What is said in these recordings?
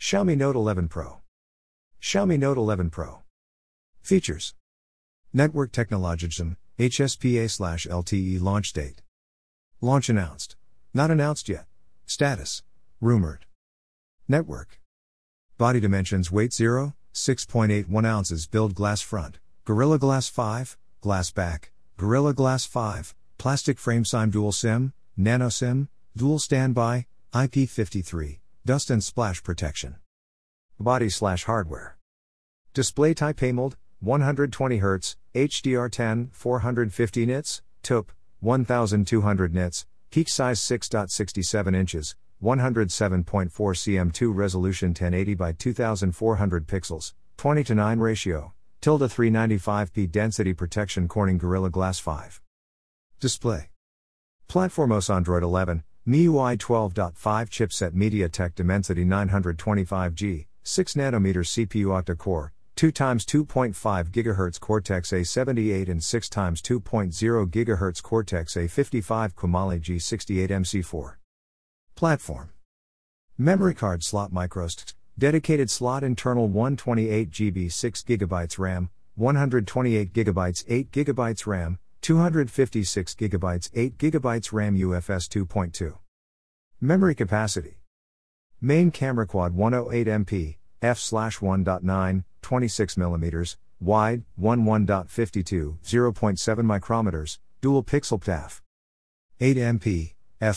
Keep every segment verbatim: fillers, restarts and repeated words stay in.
Xiaomi Note eleven Pro. Xiaomi Note eleven Pro. Features. Network Technologism, H S P A slash L T E launch date. Launch announced. Not announced yet. Status. Rumored. Network. Body dimensions: weight zero, six point eight one ounces. Build: glass front, Gorilla Glass five, glass back, Gorilla Glass five, plastic frame. SIM dual SIM, nano SIM, dual standby, I P fifty-three, dust and splash protection. Body slash hardware. Display type: AMOLED, one hundred twenty hertz, H D R ten, four hundred fifty nits, T O P, twelve hundred nits, peak size six point six seven inches, one hundred seven point four centimeters two resolution ten eighty by twenty-four hundred pixels, twenty to nine ratio, tilde three ninety-five p density protection. Corning Gorilla Glass five. Display. Platform: O S Android eleven, M I U I twelve point five chipset, MediaTek Dimensity nine twenty-five G, six nanometers C P U, octa-core, two times two point five gigahertz Cortex A seventy-eight and six times two point zero gigahertz Cortex A fifty-five Kumali G sixty-eight M C four. Platform. Memory card slot: microSD, dedicated slot, internal one hundred twenty-eight gigabytes, six gigabytes RAM, one hundred twenty-eight gigabytes, eight gigabytes RAM, two hundred fifty-six gigabytes, eight gigabytes RAM, U F S two point two. Memory capacity. Main camera: quad one hundred eight megapixels, f one point nine, twenty-six millimeters, wide, eleven point fifty-two, zero point seven micrometers, dual pixel P T A F. eight megapixels,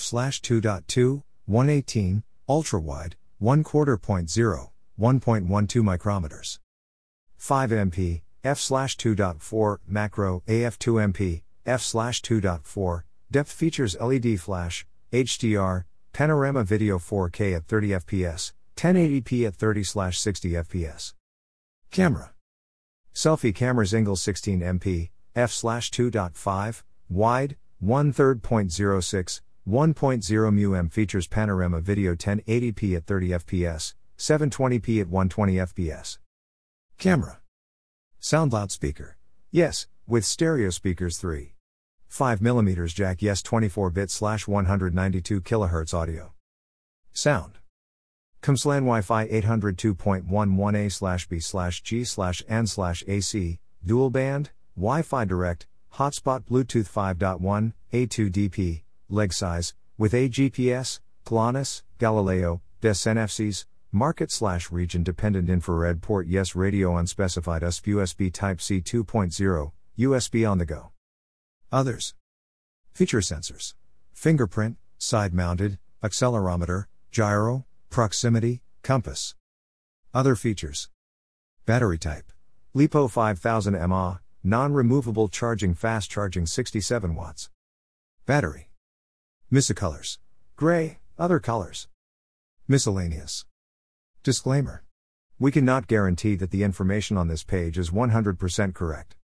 f two point two, one eighteen, ultra wide, one quarter point zero, one point one two micrometers. five megapixels, f two point four, macro, A F two megapixels, f two point four, depth. Features: L E D flash, H D R, panorama video, four K at thirty F P S, ten eighty p at thirty to sixty F P S. Camera. Selfie cameras: Ingles sixteen megapixels, f two point five, wide, one third point zero six, one point zero millimeters. Features: panorama video, ten eighty p at thirty F P S, seven twenty p at one hundred twenty F P S. Camera. Sound: loudspeaker. Yes, with stereo speakers. three point five millimeters jack. Yes, twenty-four bit slash one hundred ninety-two kilohertz audio. Sound. COMSLAN Wi-Fi eight oh two dot eleven A slash B slash G slash N slash A C, dual band, Wi-Fi direct, hotspot, Bluetooth five point one, A two D P, leg size, with a G P S, GLONASS, Galileo, D E S N F Cs, market slash region dependent infrared port. Yes, radio unspecified. U S B U S B Type C two point oh, U S B on the go. Others. Feature: sensors. Fingerprint, side mounted, accelerometer, gyro, proximity, compass. Other features. Battery type. LiPo five thousand milliamp hour, non-removable charging, fast charging, sixty-seven watts. Battery. Missa colors. Gray, other colors. Miscellaneous. Disclaimer. We cannot guarantee that the information on this page is one hundred percent correct.